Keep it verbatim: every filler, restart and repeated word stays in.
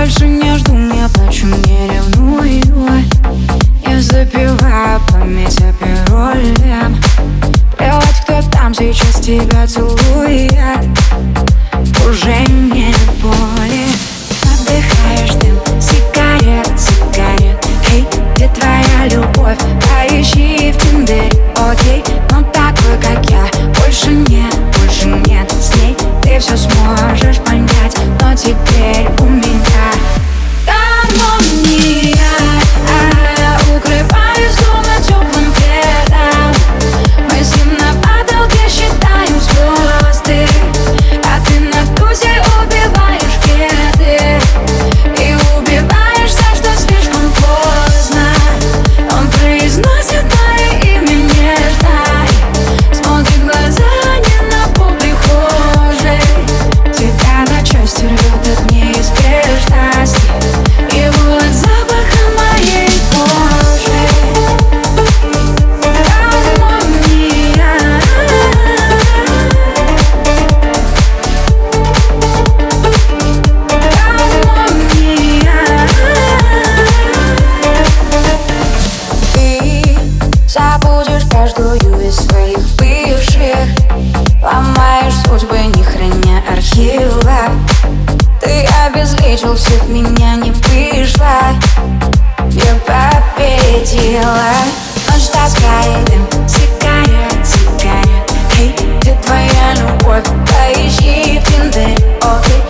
больше не жду, не плачу, не ревную. Я запиваю память о паролем. Плевать, кто там сейчас тебя целует, уже не боли. Отдыхаешь дым, сигарет, сигарет. Эй, где твоя любовь? Поищи в Тиндере, окей. Но такой, как я, больше нет, больше нет. С ней ты все сможешь понять, но теперь у меня гармония. Укрываюсь дома теплым пледом. Мы с ним на потолке считаем звезды, а ты на тузе убиваешь кеды и убиваешься, что слишком поздно. Он произносит мое имя нежно, смотрит в глаза не на пол прихожей. Тебя на части рвет от неизбежности, его от запаха моей кожи. Гармония. Ты забудешь каждую из своих бывших, ломаешь судьбы, не храня архива. Ты обезличил всех, меня не вышло. Я победила. Ночь таскает дым, сигарет, сигарет. Эй, где твоя любовь? Поищи в Тиндере, окей.